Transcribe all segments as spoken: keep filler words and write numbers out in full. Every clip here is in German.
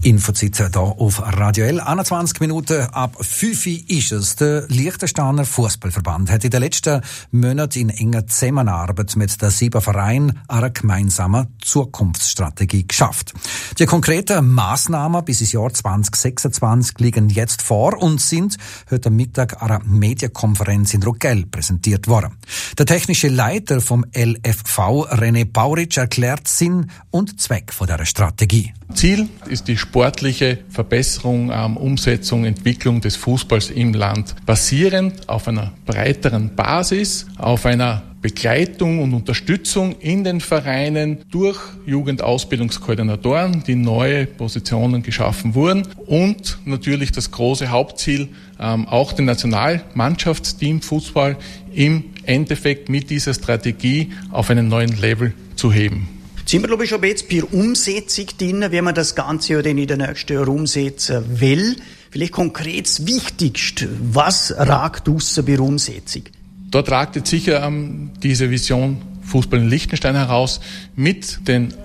Infozeit hier auf Radio L. einundzwanzig Minuten ab fünf Uhr ist es. Der Liechtensteiner Fußballverband hat in den letzten Monaten in enger Zusammenarbeit mit den sieben Vereinen eine gemeinsame Zukunftsstrategie geschafft. Die konkreten Massnahmen bis ins Jahr zwanzig sechsundzwanzig liegen jetzt vor und sind heute Mittag an einer Medienkonferenz in Roggel präsentiert worden. Der technische Leiter vom L F V, René Pauritsch, erklärt Sinn und Zweck von dieser Strategie. Ziel ist die sportliche Verbesserung, ähm, Umsetzung, Entwicklung des Fußballs im Land, basierend auf einer breiteren Basis, auf einer Begleitung und Unterstützung in den Vereinen durch Jugendausbildungskoordinatoren, die neue Positionen geschaffen wurden, und natürlich das große Hauptziel, ähm, auch den Nationalmannschaftsteam Fußball im Endeffekt mit dieser Strategie auf einen neuen Level zu heben. Jetzt sind wir, glaube ich, schon jetzt bei der Umsetzung drin, wie man das Ganze ja dann in den nächsten Jahren umsetzen will. Vielleicht konkret das Wichtigste, was ragt aus bei der Umsetzung? Dort ragt jetzt sicher ähm, diese Vision Fußball in Liechtenstein heraus mit den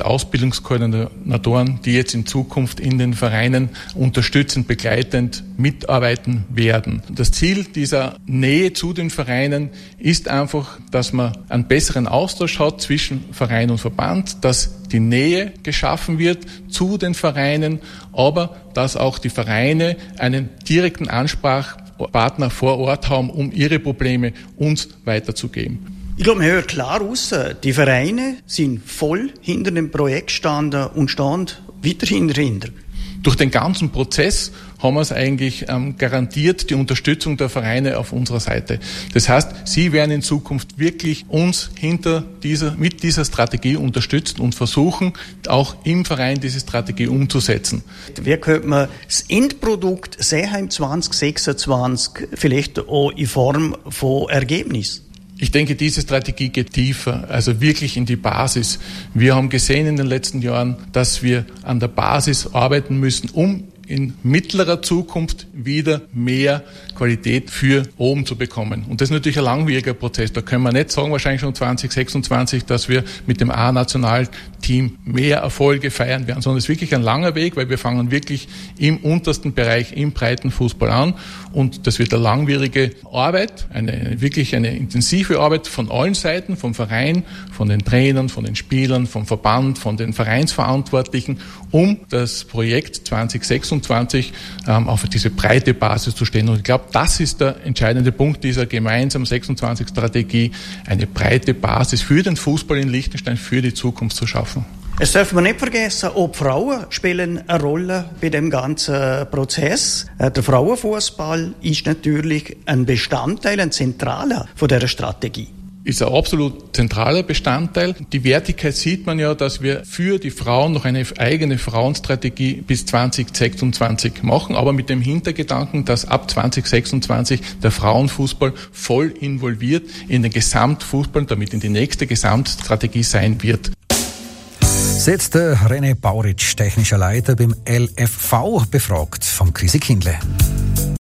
Jugendausbildungskoordinatoren, die jetzt in Zukunft in den Vereinen unterstützend, begleitend mitarbeiten werden. Das Ziel dieser Nähe zu den Vereinen ist einfach, dass man einen besseren Austausch hat zwischen Verein und Verband, dass die Nähe geschaffen wird zu den Vereinen, aber dass auch die Vereine einen direkten Ansprechpartner vor Ort haben, um ihre Probleme uns weiterzugeben. Ich glaube, man hört klar raus, die Vereine sind voll hinter dem Projekt gestanden und stehen weiterhin dahinter. Durch den ganzen Prozess haben wir es eigentlich ähm, garantiert, die Unterstützung der Vereine auf unserer Seite. Das heißt, sie werden in Zukunft wirklich uns hinter dieser, mit dieser Strategie unterstützen und versuchen, auch im Verein diese Strategie umzusetzen. Wie könnte man das Endprodukt sehen im zwanzig sechsundzwanzig, vielleicht auch in Form von Ergebnis? Ich denke, diese Strategie geht tiefer, also wirklich in die Basis. Wir haben gesehen in den letzten Jahren, dass wir an der Basis arbeiten müssen, um in mittlerer Zukunft wieder mehr Qualität für oben zu bekommen. Und das ist natürlich ein langwieriger Prozess. Da können wir nicht sagen, wahrscheinlich schon zwanzig sechsundzwanzig, dass wir mit dem A-Nationalteam mehr Erfolge feiern werden, sondern es ist wirklich ein langer Weg, weil wir fangen wirklich im untersten Bereich, im Breitenfußball an. Und das wird eine langwierige Arbeit, eine wirklich eine intensive Arbeit von allen Seiten, vom Verein, von den Trainern, von den Spielern, vom Verband, von den Vereinsverantwortlichen, um das Projekt zwanzig sechsundzwanzig ähm, auf diese breite Basis zu stellen. Und ich glaube, das ist der entscheidende Punkt dieser gemeinsamen sechsundzwanzig-Strategie, eine breite Basis für den Fußball in Liechtenstein, für die Zukunft zu schaffen. Es darf man nicht vergessen, auch die Frauen spielen eine Rolle bei dem ganzen Prozess. Der Frauenfußball ist natürlich ein Bestandteil, ein zentraler von dieser Strategie. Ist ein absolut zentraler Bestandteil. Die Wertigkeit sieht man ja, dass wir für die Frauen noch eine eigene Frauenstrategie bis zwanzig sechsundzwanzig machen, aber mit dem Hintergedanken, dass ab zwanzig sechsundzwanzig der Frauenfußball voll involviert in den Gesamtfußball, damit in die nächste Gesamtstrategie sein wird. Setzt René Pauritsch, technischer Leiter beim L F V, befragt vom Chrissy Kindle.